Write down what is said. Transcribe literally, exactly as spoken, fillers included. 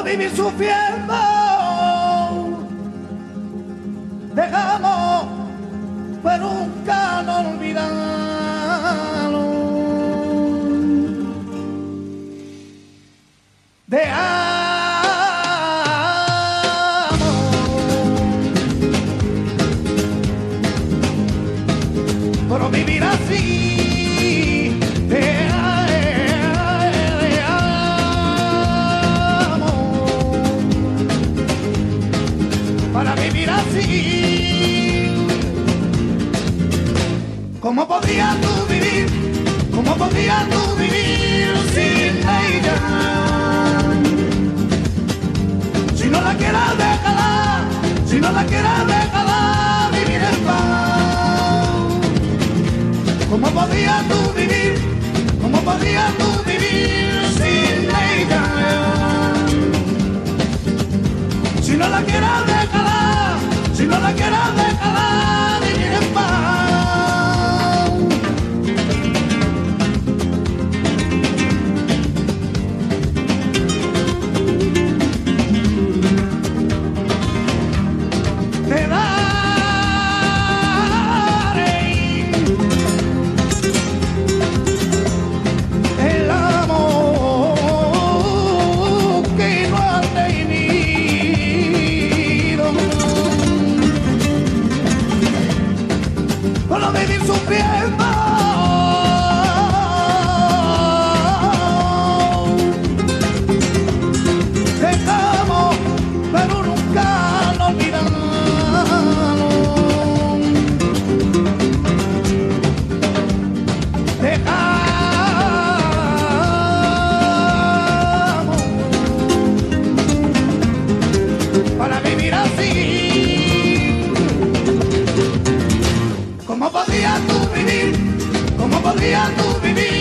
vivir sufriendo dejamos, pero nunca no olvidarlo. Dejamos, pero vivir así, dejamos, para vivir así. ¿Cómo podrías tú vivir? ¿Cómo podrías tú vivir sin ella? Si no la quieras déjala, si no la quieras déjala vivir en paz. ¿Cómo podrías tú vivir? ¿Cómo podrías tú vivir sin ella? Si no la quieras déjala, si no la quieras déjala vivir en paz. ¿Cómo podrías tú vivir? ¿Cómo podrías tú vivir?